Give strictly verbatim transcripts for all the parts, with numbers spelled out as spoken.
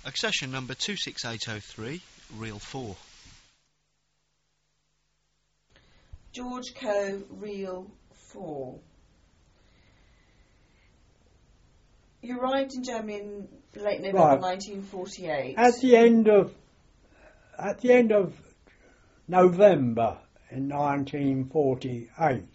Accession number two six eight oh three, reel four. George Coe, reel four. You arrived in Germany in late November Right. nineteen forty-eight. At the end of at the end of November in nineteen forty-eight,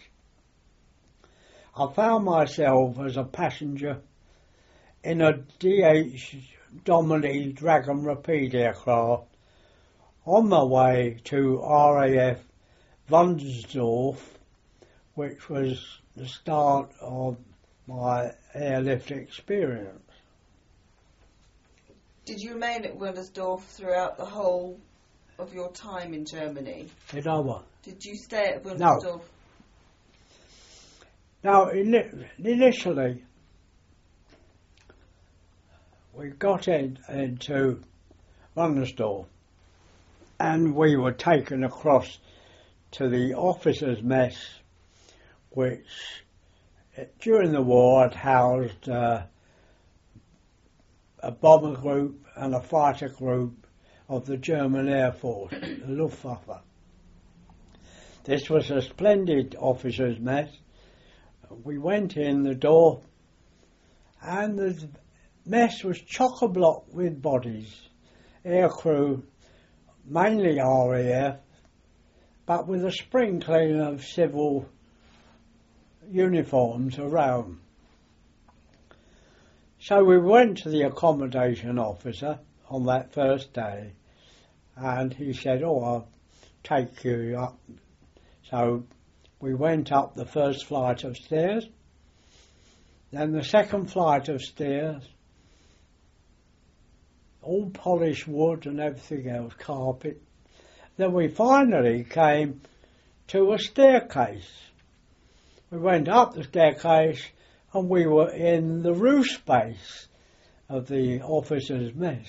I found myself as a passenger in a D H Domini Dragon Rapide aircraft on my way to R A F Wundersdorf, which was the start of my airlift experience. Did you remain at Wundersdorf throughout the whole of your time in Germany? Did I what? Did you stay at Wundersdorf? Now, ini- initially, we got in, into Wundersdorf and we were taken across to the officers' mess, which uh, during the war had housed uh, a bomber group and a fighter group of the German Air Force, the Luftwaffe. This was a splendid officers' mess. We went in the door and the mess was chock-a-block with bodies, air crew, mainly R A F, but with a sprinkling of civil uniforms around. So we went to the accommodation officer on that first day and he said, oh, I'll take you up. So we went up the first flight of stairs, then the second flight of stairs, all polished wood and everything else, carpet. Then we finally came to a staircase. We went up the staircase and we were in the roof space of the officers' mess.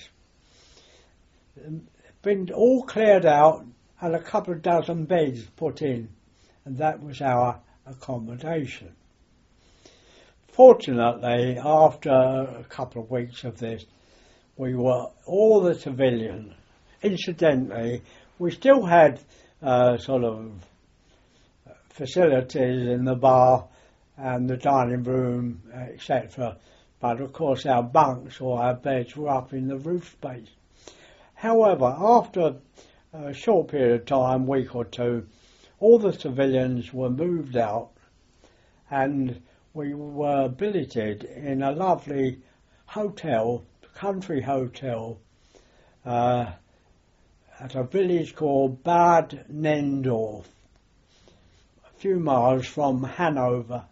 Been all cleared out and a couple of dozen beds put in, and that was our accommodation. Fortunately, after a couple of weeks of this, we were all the civilians. Incidentally, we still had uh, sort of facilities in the bar and the dining room, et cetera. But of course our bunks or our beds were up in the roof space. However, after a short period of time, week or two, all the civilians were moved out and we were billeted in a lovely hotel, country hotel, uh, at a village called Bad Nendorf, a few miles from Hanover.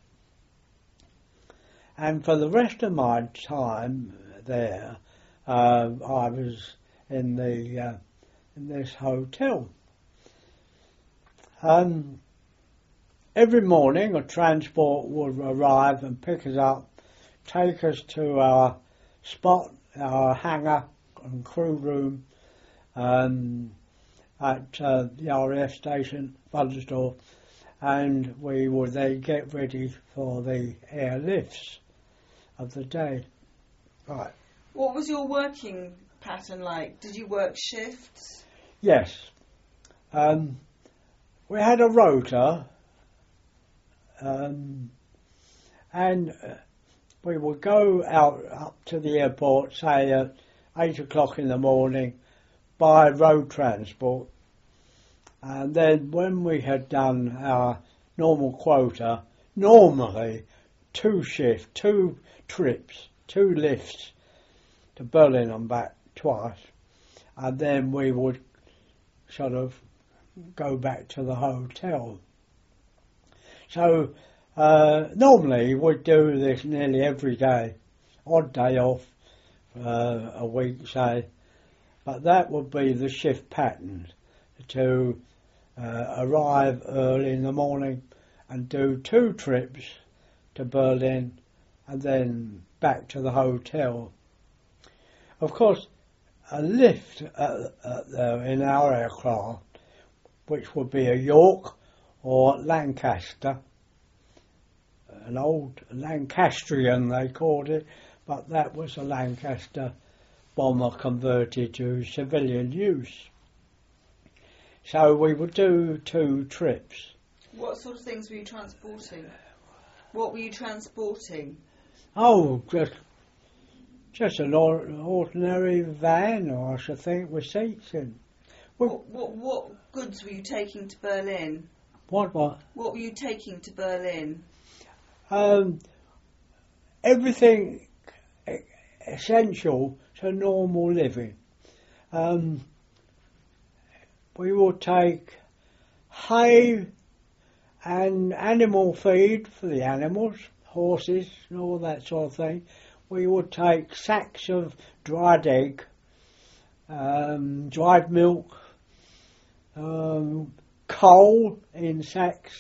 And for the rest of my time there, uh, I was in the uh, in this hotel. Um, every morning a transport would arrive and pick us up, take us to our spot, our hangar and crew room um, at uh, the R A F station, Wundersdorf, and we would then get ready for the airlifts of the day. Right. What was your working pattern like? Did you work shifts? Yes. Um, we had a rota, um, and uh, we would go out up to the airport, say at eight o'clock in the morning, by road transport. And then when we had done our normal quota, normally two shifts, two trips, two lifts to Berlin and back twice, and then we would sort of go back to the hotel. So uh, normally we'd do this nearly every day, odd day off uh, a week, say, but that would be the shift pattern, to uh, arrive early in the morning and do two trips to Berlin and then back to the hotel. Of course, a lift at, at the, in our aircraft, which would be a York or Lancaster, an old Lancastrian they called it, but that was a Lancaster bomber converted to civilian use. So we would do two trips. What sort of things were you transporting? What were you transporting? Oh, just just an or- ordinary van, I should think, with seats in. What, what what goods were you taking to Berlin? What what? What were you taking to Berlin? Um, everything e- essential to normal living. Um, we will take hay and animal feed for the animals, horses and all that sort of thing. We would take sacks of dried egg, um, dried milk, um, coal in sacks,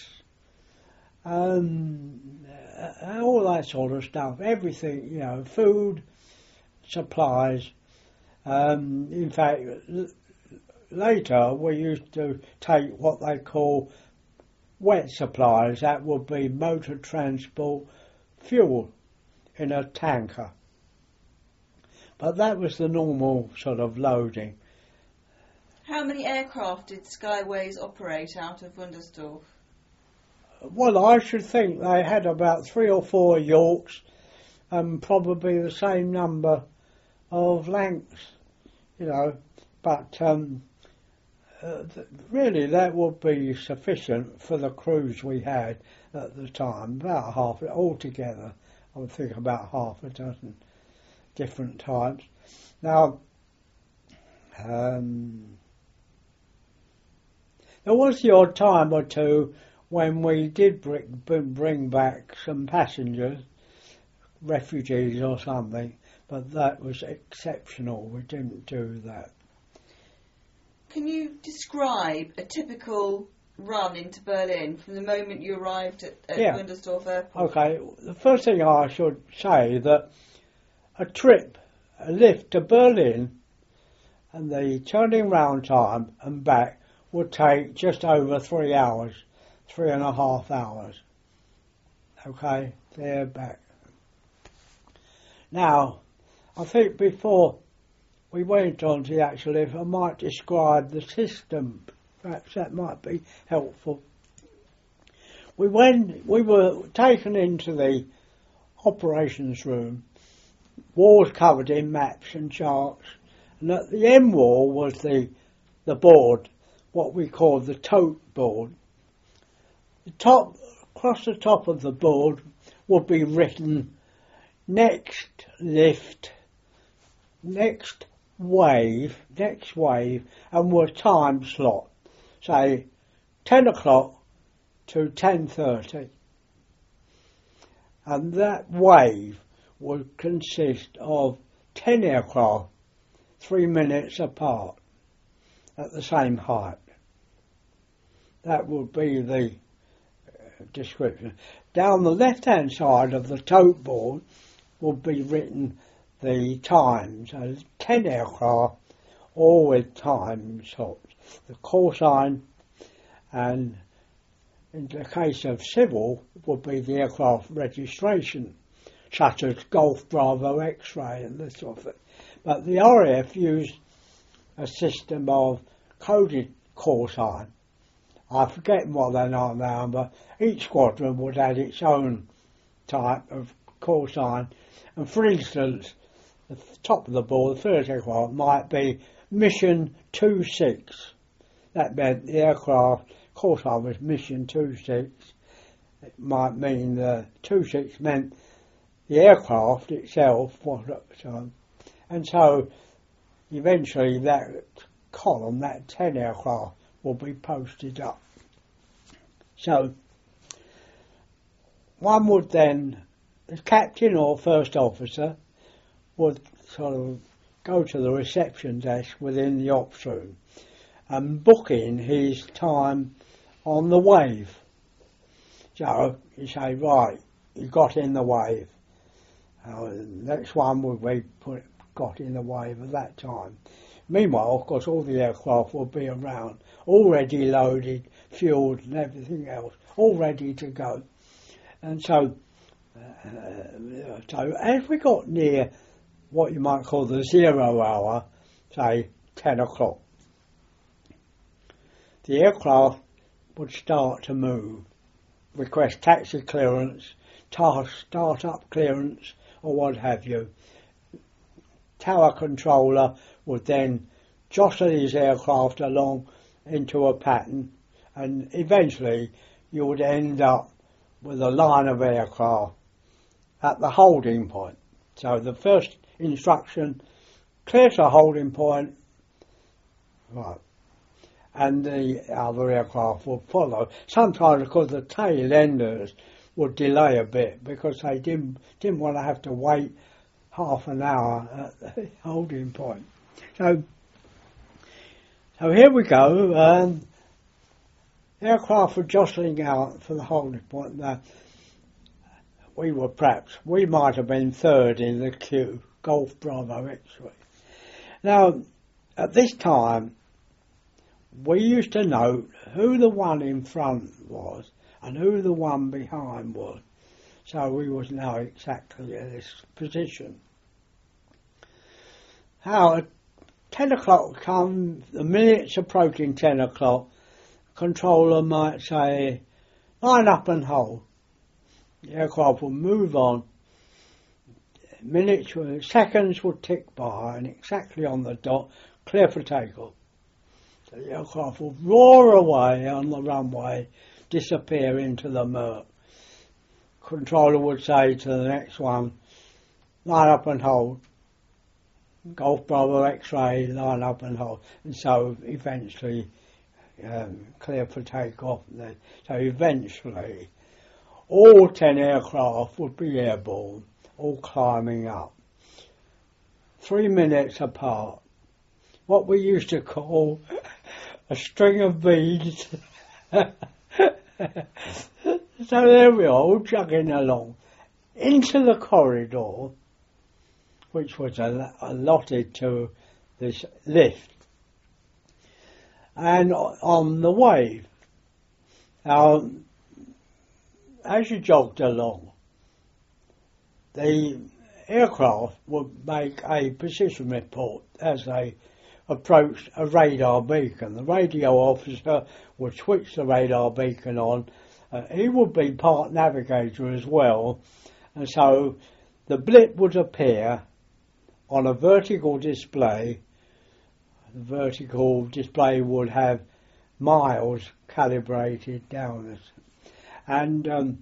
um, uh, all that sort of stuff. Everything, you know, food, supplies. Um, in fact, l- later we used to take what they call wet supplies. That would be motor transport fuel in a tanker. But that was the normal sort of loading. How many aircraft did Skyways operate out of Wundersdorf? Well, I should think they had about three or four Yorks and probably the same number of Lancs, you know. But um, uh, th- really that would be sufficient for the crews we had at the time, about half, altogether, I would think about half a dozen different types. Now, um, there was the odd time or two when we did bring, bring back some passengers, refugees or something, but that was exceptional. We didn't do that. Can you describe a typical run into Berlin from the moment you arrived at, at Yeah. Wundersdorf Airport? Okay, the first thing I should say that a trip, a lift to Berlin and the turning round time and back would take just over three hours, three and a half hours. Okay, there back. Now, I think before we went on to the actual lift, I might describe the system. Perhaps that might be helpful. We went, we were taken into the operations room, walls covered in maps and charts, and at the end wall was the the board, what we call the tote board. The top, across the top of the board would be written next lift, next wave, next wave, and were time slot, say ten o'clock to ten thirty. And that wave would consist of ten aircraft, three minutes apart, at the same height. That would be the uh, description. Down the left-hand side of the tote board would be written the times, so ten aircraft, all with time slots, the call sign, and in the case of civil would be the aircraft registration, such as Golf Bravo X-ray and this sort of thing. But the R A F used a system of coded call sign. I forget what they are now, but each squadron would have its own type of call sign. And for instance, the top of the board, the first aircraft, might be Mission two six. That meant the aircraft call sign was Mission two six. It might mean the two six meant the aircraft itself was at the time. And so eventually that column, that ten aircraft, will be posted up. So one would then, the captain or first officer would sort of go to the reception desk within the ops room and book in his time on the wave. So you say, right, you got in the wave. Uh, the next one would be put, got in the wave at that time. Meanwhile, of course, all the aircraft will be around, already loaded, fueled and everything else, all ready to go. And so, uh, so as we got near what you might call the zero hour, say ten o'clock. The aircraft would start to move, request taxi clearance, task start-up clearance, or what have you. Tower controller would then jostle his aircraft along into a pattern, and eventually you would end up with a line of aircraft at the holding point. So the first instruction, clear to holding point, right, and the other aircraft would follow. Sometimes, because the tail enders would delay a bit because they didn't didn't want to have to wait half an hour at the holding point. So, so here we go. Um, aircraft were jostling out for the holding point. Now, we were perhaps, we might have been third in the queue, Golf Bravo X-ray. Now, at this time, we used to note who the one in front was and who the one behind was. So we was now exactly in this position. How at ten o'clock come, the minutes approaching ten o'clock, controller might say, line up and hold. The aircraft will move on. Minutes, seconds would tick by, and exactly on the dot, clear for takeoff. So the aircraft will roar away on the runway, disappear into the murk. Controller would say to the next one, line up and hold. Golf Bravo X-ray, line up and hold. And so eventually um, clear for takeoff. So eventually all ten aircraft would be airborne, all climbing up. Three minutes apart. What we used to call a string of beads. So there we are, all chugging along into the corridor, which was al- allotted to this lift, and on the wave. Now, as you jogged along, the aircraft would make a position report as they approached a radar beacon. The radio officer would switch the radar beacon on. Uh, he would be part navigator as well, and so the blip would appear on a vertical display. The vertical display would have miles calibrated downwards, and um,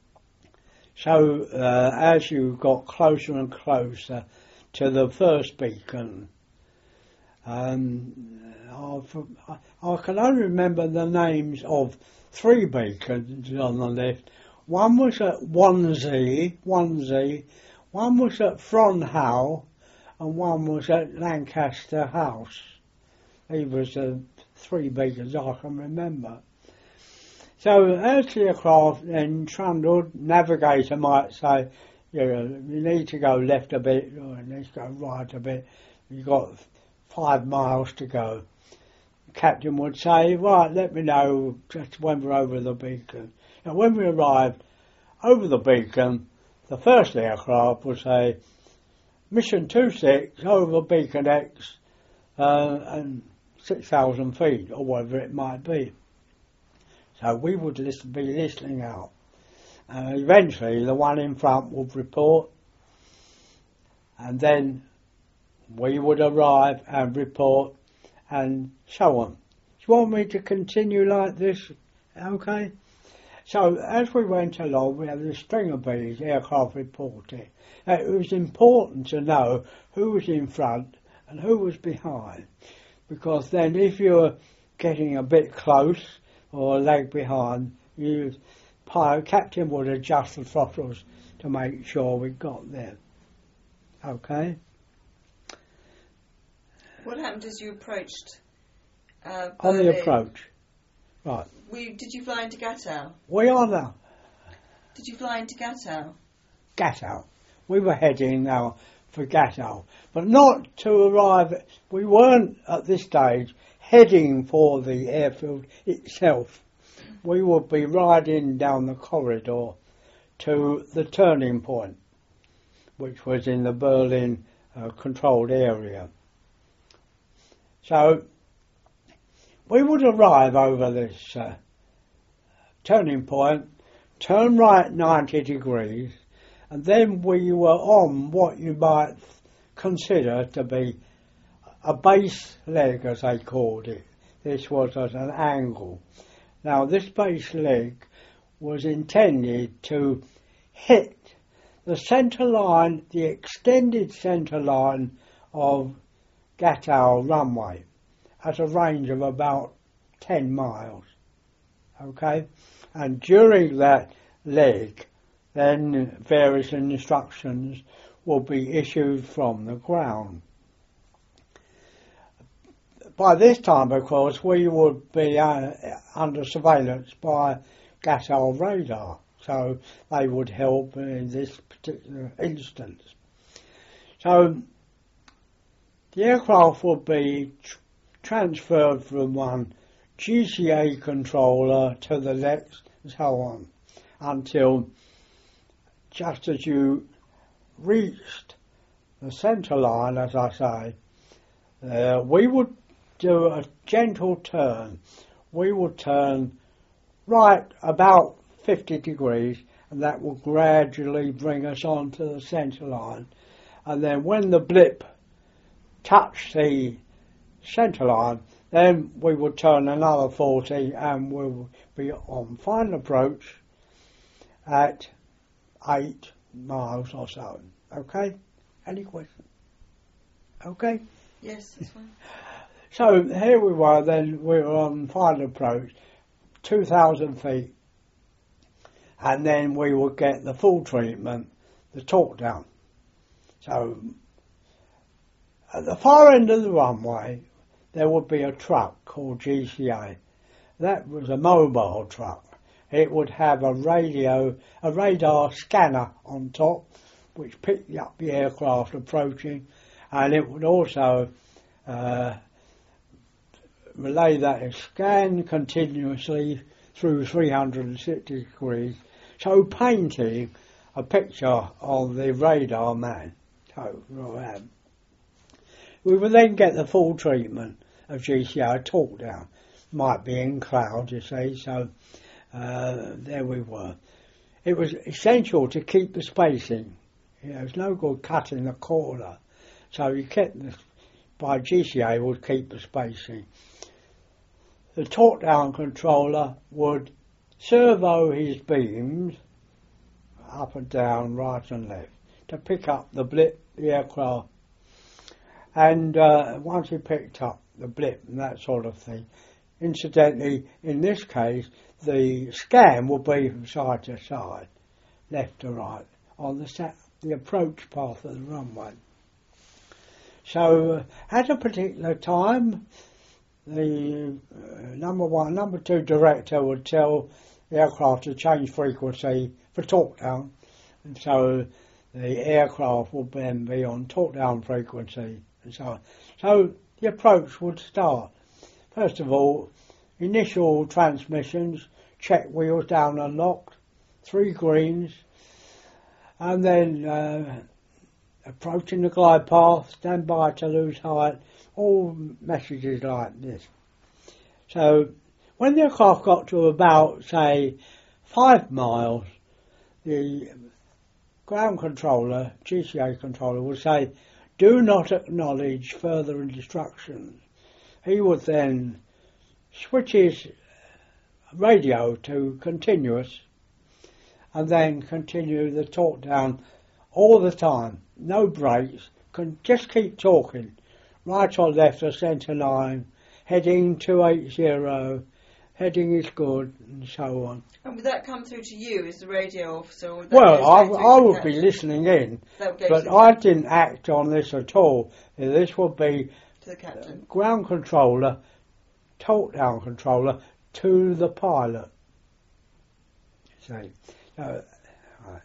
so uh, as you got closer and closer to the first beacon, um, I, I can only remember the names of three beacons on the left. One was at Wannsee, Wannsee, one was at Fronhow, and one was at Lancaster House. These were the three beacons I can remember. So as the aircraft then trundled, navigator might say, you know, you need to go left a bit, or you need to go right a bit. You've got five miles to go. The captain would say, right, let me know just when we're over the beacon. And when we arrived over the beacon, the first aircraft would say, Mission two six over Beacon X, uh, and six thousand feet, or whatever it might be. So we would listen, be listening out. Uh, eventually, the one in front would report, and then we would arrive and report, and so on. Do you want me to continue like this? Okay. So as we went along, we had this string of bees, aircraft reporting. Uh, it was important to know who was in front and who was behind, because then if you were getting a bit close or a leg behind, you pilot captain would adjust the throttles to make sure we got there. Okay. What happened as you approached uh, On the Berlin? approach, right. We, did you fly into Gatow? We are now Did you fly into Gatow? Gatow. We were heading now for Gatow, but not to arrive. We weren't at this stage heading for the airfield itself. We would be riding down the corridor to the turning point, which was in the Berlin uh, controlled area. So we would arrive over this uh, turning point, turn right ninety degrees, and then we were on what you might consider to be a base leg, as they called it. This was at an angle. Now, this base leg was intended to hit the centre line, the extended centre line of Gatow runway at a range of about ten miles. Okay? And during that leg, then various instructions will be issued from the ground. By this time, of course, we would be uh, under surveillance by Gatow radar, so they would help in this particular instance. So the aircraft would be tr- transferred from one G C A controller to the next, and so on, until just as you reached the centre line, as I say, uh, we would do a gentle turn. We would turn right about fifty degrees, and that will gradually bring us onto the centre line. And then when the blip touched the centre line, then we would turn another forty and we'll be on final approach at eight miles or so. Okay? Any questions? Okay? Yes, that's fine. So here we were then, we were on final approach, two thousand feet, and then we would get the full treatment, the torque down. So at the far end of the runway, there would be a truck called G C A. That was a mobile truck. It would have a radio, a radar scanner on top, which picked up the aircraft approaching, and it would also uh, relay that scan continuously through three hundred sixty degrees, so painting a picture of the radar man. So, um, we would then get the full treatment of G C A torque down. Might be in cloud, you see, so uh, there we were. It was essential to keep the spacing. You know, it's no good cutting the corner. So you kept the, by G C A would keep the spacing. The torque down controller would servo his beams up and down, right and left, to pick up the blip, the aircraft. And uh, once he picked up the blip and that sort of thing, incidentally, in this case, the scan will be from side to side, left to right, on the, sa- the approach path of the runway. So uh, at a particular time, the uh, number one, number two director would tell the aircraft to change frequency for torque down, and so the aircraft would then be on torque down frequency and so on. So the approach would start. First of all, initial transmissions, check wheels down and locked, three greens, and then uh, approaching the glide path, stand by to lose height, all messages like this. So when the aircraft got to about, say, five miles, the ground controller, G C A controller, would say, do not acknowledge further instructions. He would then switch his radio to continuous and then continue the torque down all the time. No brakes, can just keep talking. Right or left or centre line, heading two eighty, heading is good, and so on. And would that come through to you as the radio officer? Or would that Well, go I, straight through I to the would captain? be listening in, That would go but to the I captain- didn't act on this at all. This would be to the captain. ground controller, torque down controller to the pilot. See, uh, right.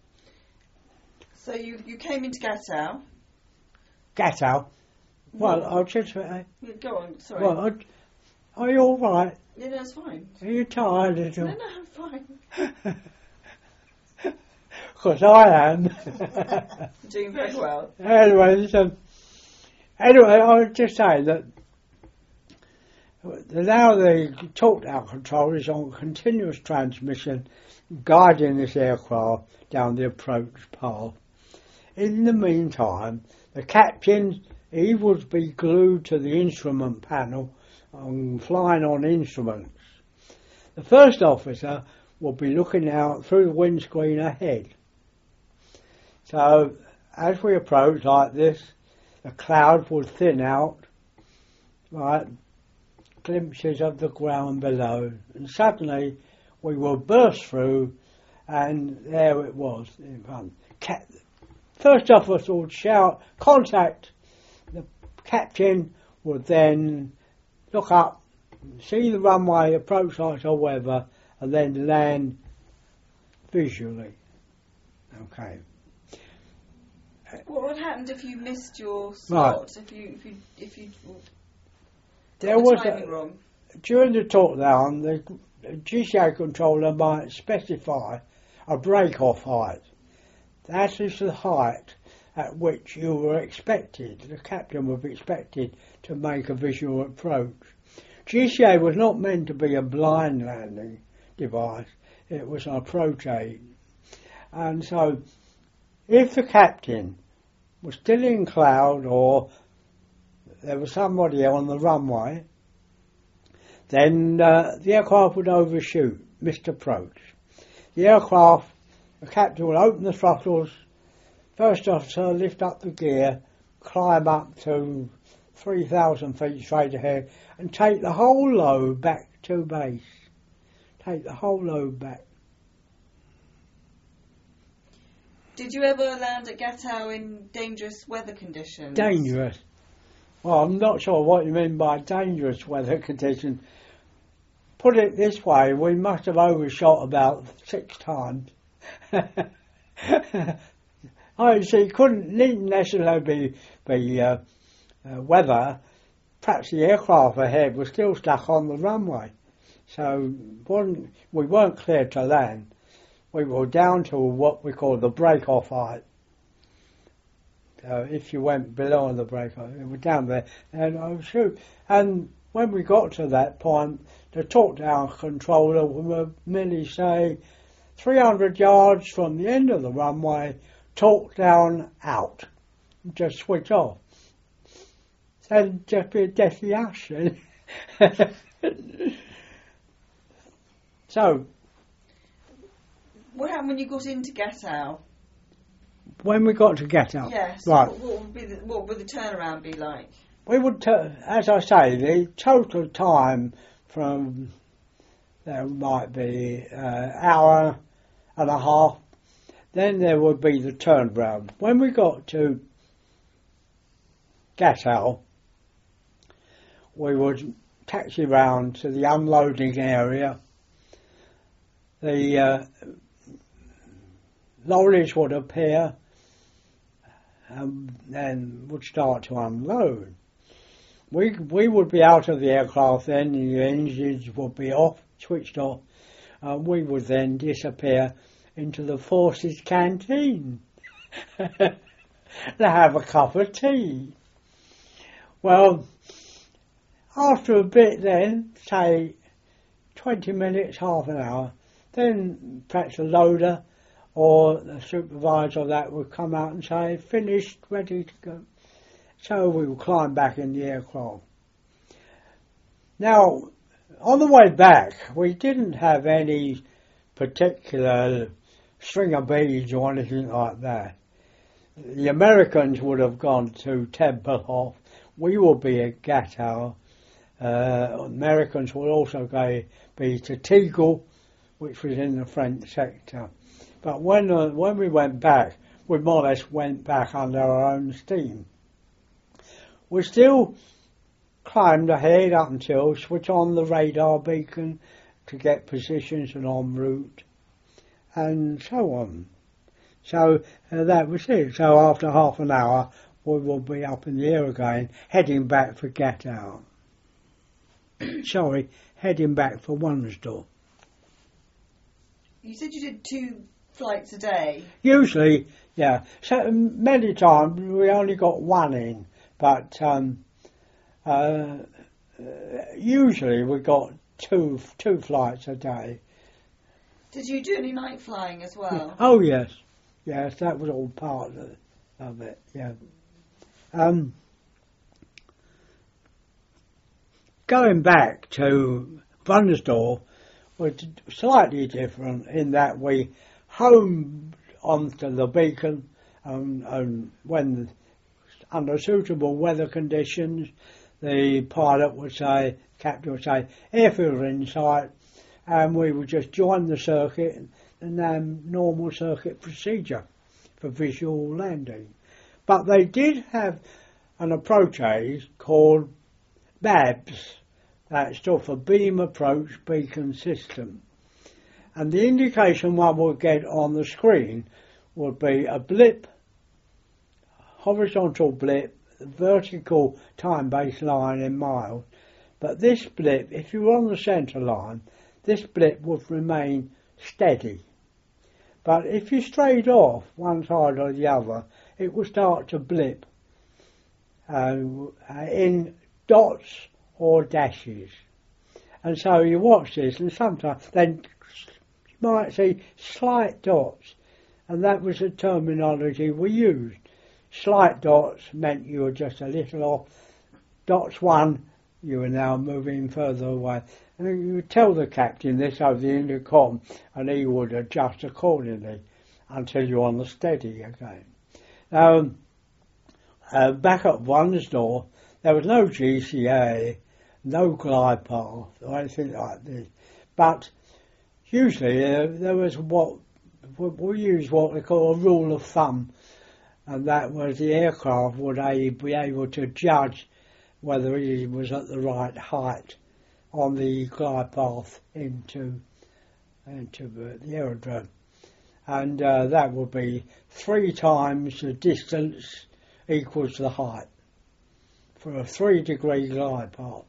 So you, you came into Gatow. Gatow. Well, No. I'll just. Uh, Yeah, go on, sorry. well, I, are you all right? yeah, no, it's fine. Are you tired at all? No, no, I'm fine. because I am. Doing very well. Anyway, so, anyway, I was just saying that now the talk-down control is on continuous transmission, guiding this aircraft down the approach path. In the meantime, the captain, he would be glued to the instrument panel and flying on instruments. The first officer will be looking out through the windscreen ahead. So, as we approach like this, the cloud will thin out, right, glimpses of the ground below, and suddenly we will burst through, and there it was in front. Cap- First officer would shout, "Contact!" The captain would then look up, see the runway, approach lights or whatever, and then land visually. Okay. What would happen if you missed your slot? Right. If you if you if you there got was the timing a, wrong? During the talk down, the G C A controller might specify a break-off height. That is the height at which you were expected, the captain would be expected to make a visual approach. G C A was not meant to be a blind landing device, it was an approach aid. And so, if the captain was still in cloud or there was somebody on the runway, then uh, the aircraft would overshoot, missed approach. The aircraft, the captain will open the throttles, first officer lift up the gear, climb up to three thousand feet straight ahead and take the whole load back to base. Take the whole load back. Did you ever land at Gatow in dangerous weather conditions? Dangerous? Well, I'm not sure what you mean by dangerous weather conditions. Put it this way, we must have overshot about six times. I see, couldn't needn't necessarily be, be uh, uh, weather. Perhaps the aircraft ahead was still stuck on the runway. So wasn't, we weren't cleared to land. We were down to what we call the break-off height. So if you went below the break-off, it was down there. And I was shoot. And when we got to that point, the talk-down controller would merely say, three hundred yards from the end of the runway, talk down out. Just switch off. That'd just be a deathly hush. So, what happened when you got into Gatow? When we got to Gatow? Yes. Right. What, what, would be the, what would the turnaround be like? We would, t- as I say, the total time from there might be an uh, hour and a half. Then there would be the turnaround. When we got to Gatow, we would taxi round to the unloading area. The uh, lorries would appear and then would start to unload. We we would be out of the aircraft then, and the engines would be off, switched off, and we would then disappear into the forces canteen to have a cup of tea. Well, after a bit then, say twenty minutes, half an hour, then perhaps the loader or the supervisor of that would come out and say, finished, ready to go. So we would climb back in the aircraft. Now, on the way back, we didn't have any particular string of beads or anything like that. The Americans would have gone to Tempelhof. We will be at Gatow. Uh, Americans will also go be to Tegel, which was in the French sector. But when uh, when we went back, we more or less went back under our own steam. We still climbed ahead up until switch on the radar beacon to get positions and en route, and so on. So uh, that was it. So after half an hour, we will be up in the air again, heading back for Gatow. Sorry, heading back for Wunstorf. You said you did two flights a day? Usually, yeah. So many times we only got one in, but um, uh, usually we got two two flights a day. Did you do any night flying as well? Oh yes, yes, that was all part of, of it. Yeah. Um, going back to Vunsdorf was slightly different in that we homed onto the beacon, um, and when under suitable weather conditions, the pilot would say, captain would say, airfield in sight, and we would just join the circuit and um, normal circuit procedure for visual landing. But they did have an approach aid called B A B S, that stood for Beam Approach Beacon System. And the indication one would get on the screen would be a blip, horizontal blip, vertical time-based line in miles. But this blip, if you were on the centre line, this blip would remain steady. But if you strayed off one side or the other, it would start to blip uh, in dots or dashes. And so you watch this, and sometimes then you might see slight dots, and that was the terminology we used. Slight dots meant you were just a little off. Dots one, you were now moving further away. And you would tell the captain this over the intercom, and he would adjust accordingly until you're on the steady again. Now, uh, back at Vunsdorf, there was no G C A, no glide path or anything like this. But usually uh, there was what we used what we call a rule of thumb, and that was the aircraft would be able to judge whether he was at the right height on the glide path into into the, the aerodrome, and uh, that would be three times the distance equals the height for a three degree glide path.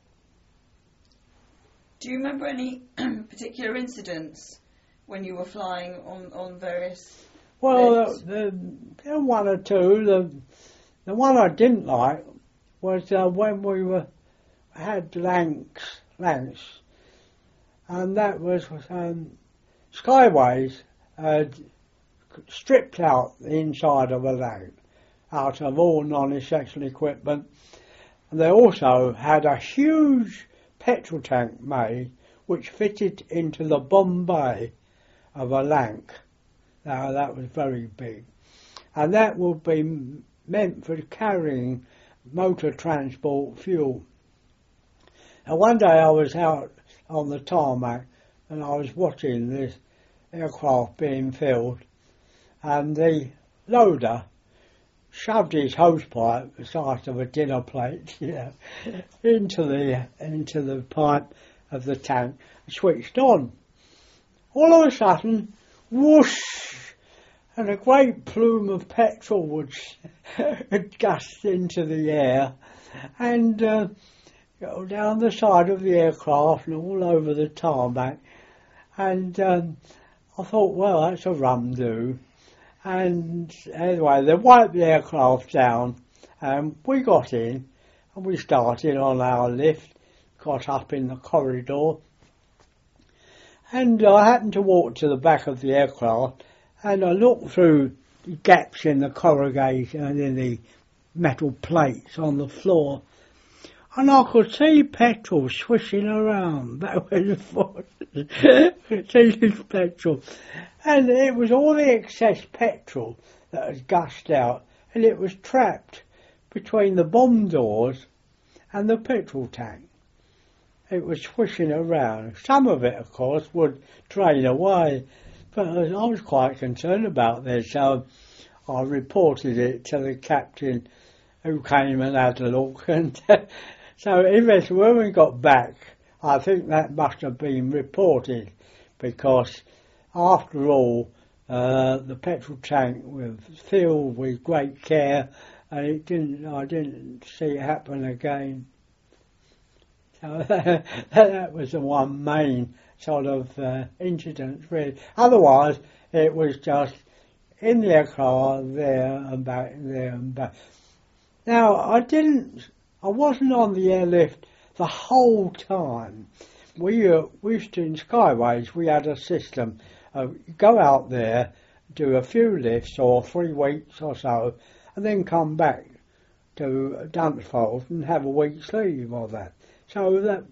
Do you remember any particular incidents when you were flying on, on various Well, lifts? the, the one or two. The the one I didn't like was uh, when we were had Lancs, Lancs, and that was um, Skyways had stripped out the inside of a Lanc out of all non-essential equipment, and they also had a huge petrol tank made which fitted into the bomb bay of a Lanc. Now that was very big, and that would be meant for carrying motor transport fuel. And one day I was out on the tarmac and I was watching this aircraft being filled, and the loader shoved his hosepipe the size of a dinner plate, you know, into the into the pipe of the tank and switched on. All of a sudden, whoosh, and a great plume of petrol would gust into the air and uh, go down the side of the aircraft and all over the tarmac. And um, I thought, well, that's a rum do. And anyway, they wiped the aircraft down, and we got in, and we started on our lift, got up in the corridor, and I happened to walk to the back of the aircraft, and I looked through the gaps in the corrugation and in the metal plates on the floor, and I could see petrol swishing around backwards and forwards. See this petrol. And it was all the excess petrol that had gushed out, and it was trapped between the bomb doors and the petrol tank. It was swishing around. Some of it, of course, would drain away, but I was quite concerned about this, so I reported it to the captain, who came and had a look. And so eventually, when we got back, I think that must have been reported, because after all, uh, the petrol tank was filled with great care, and it didn't. I didn't see it happen again. So that was the one main sort of uh, incidents, really. Otherwise, it was just in their car, there and back, there and back. Now, I didn't, I wasn't on the airlift the whole time. We, uh, we used to, in Skyways, we had a system of go out there, do a few lifts or three weeks or so, and then come back to Dunsfold and have a week's leave or that. So that